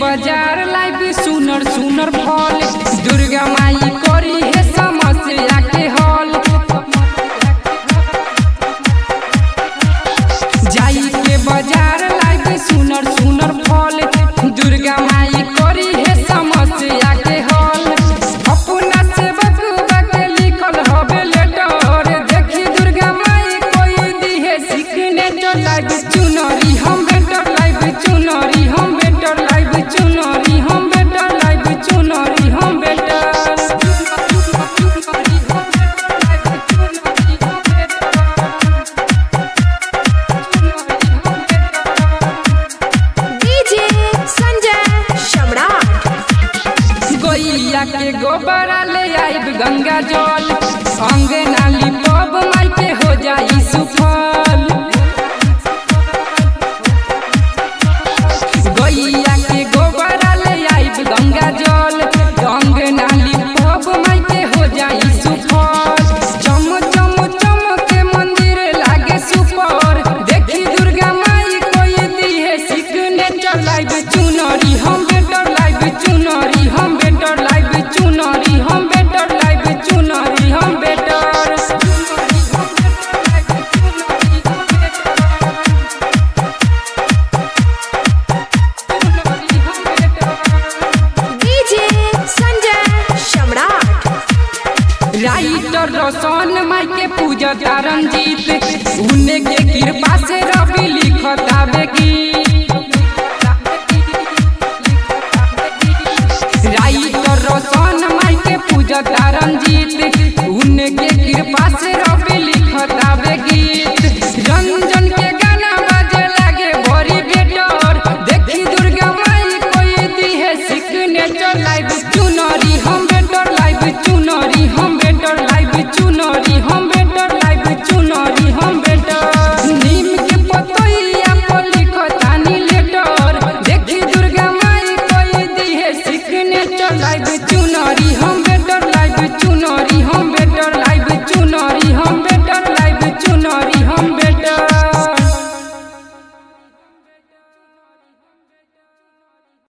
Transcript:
बाजार लाइब सुनर सुनर फल दुर्गा माई करी है समस्या के हल। जाई के बाजार लाइब सुनर सुनर फल दुर्गा माई करी है समस्या के हल। अपना सेवक के लिखल हवे लेटर देखी दुर्गा माई कोई दी है सिग्नेचर लाइब चुनरी हम बेटर लाइब चुनरी हम बेटर लाइब चुनरी हम बेटर लाइब चुनरी हम बेटर। डीजे संजय सम्राट। गैया के गोबरा ले आइब गंगा जल